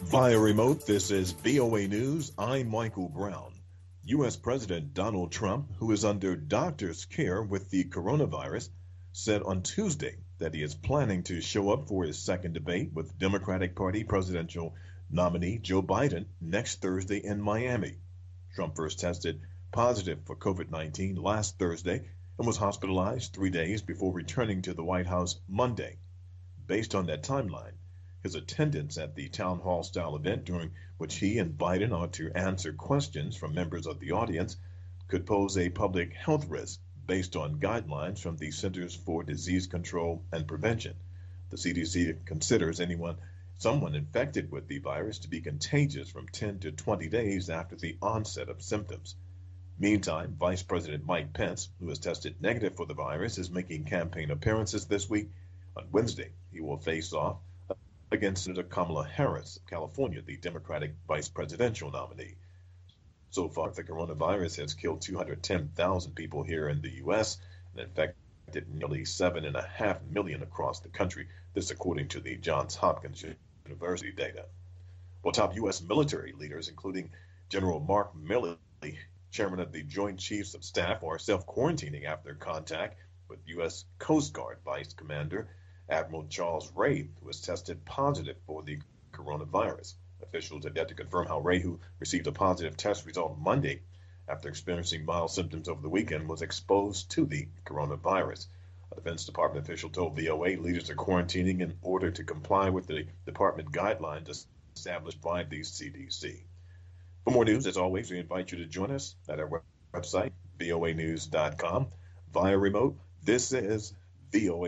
Via remote, this is VOA News. I'm Michael Brown. U.S. President Donald Trump, who is under doctor's care with the coronavirus, said on Tuesday that he is planning to show up for his second debate with Democratic Party presidential nominee Joe Biden next Thursday in Miami. Trump first tested positive for COVID-19 last Thursday and was hospitalized 3 days before returning to the White House Monday. Based on that timeline, his attendance at the town hall style event during which he and Biden are to answer questions from members of the audience could pose a public health risk based on guidelines from the Centers for Disease Control and Prevention. The CDC considers someone infected with the virus to be contagious from 10 to 20 days after the onset of symptoms. Meantime, Vice President Mike Pence, who has tested negative for the virus, is making campaign appearances this week. On Wednesday, he will face off against Senator Kamala Harris of California, the Democratic vice presidential nominee. So far, the coronavirus has killed 210,000 people here in the U.S. and infected nearly 7.5 million across the country. This according to the Johns Hopkins University data. Well, top U.S. military leaders, including General Mark Milley, chairman of the Joint Chiefs of Staff, are self-quarantining after contact with U.S. Coast Guard Vice Commander Admiral Charles Ray, who was tested positive for the coronavirus. Officials have yet to confirm how Ray, who received a positive test result Monday after experiencing mild symptoms over the weekend, was exposed to the coronavirus. A Defense Department official told VOA leaders are quarantining in order to comply with the department guidelines established by the CDC. For more news, as always, we invite you to join us at our website, voanews.com. Via remote, this is VOA